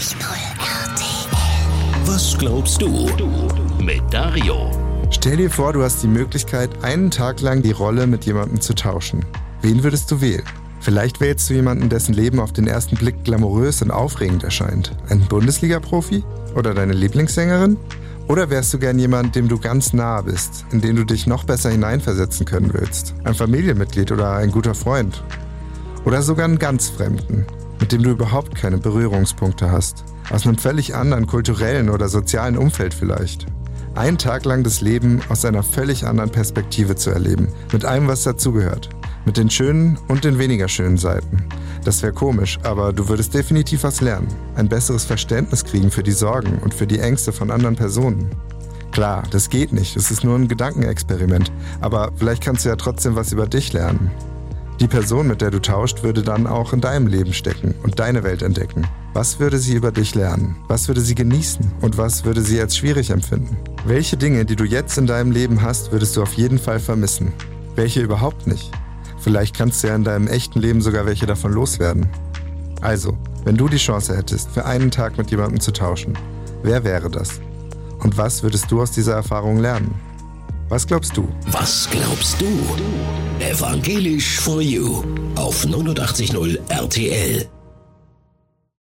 RTL. Was glaubst du? Mit Dario. Stell dir vor, du hast die Möglichkeit, einen Tag lang die Rolle mit jemandem zu tauschen. Wen würdest du wählen? Vielleicht wählst du jemanden, dessen Leben auf den ersten Blick glamourös und aufregend erscheint. Einen Bundesliga-Profi? Oder deine Lieblingssängerin? Oder wärst du gern jemand, dem du ganz nahe bist, in den du dich noch besser hineinversetzen können willst? Ein Familienmitglied oder ein guter Freund? Oder sogar einen ganz Fremden, mit dem du überhaupt keine Berührungspunkte hast. Aus einem völlig anderen kulturellen oder sozialen Umfeld vielleicht. Einen Tag lang das Leben aus einer völlig anderen Perspektive zu erleben. Mit allem, was dazugehört. Mit den schönen und den weniger schönen Seiten. Das wäre komisch, aber du würdest definitiv was lernen. Ein besseres Verständnis kriegen für die Sorgen und für die Ängste von anderen Personen. Klar, das geht nicht, es ist nur ein Gedankenexperiment. Aber vielleicht kannst du ja trotzdem was über dich lernen. Die Person, mit der du tauscht, würde dann auch in deinem Leben stecken und deine Welt entdecken. Was würde sie über dich lernen? Was würde sie genießen? Und was würde sie als schwierig empfinden? Welche Dinge, die du jetzt in deinem Leben hast, würdest du auf jeden Fall vermissen? Welche überhaupt nicht? Vielleicht kannst du ja in deinem echten Leben sogar welche davon loswerden. Also, wenn du die Chance hättest, für einen Tag mit jemandem zu tauschen, wer wäre das? Und was würdest du aus dieser Erfahrung lernen? Was glaubst du? Was glaubst du? Evangelisch for You auf 89.0 RTL.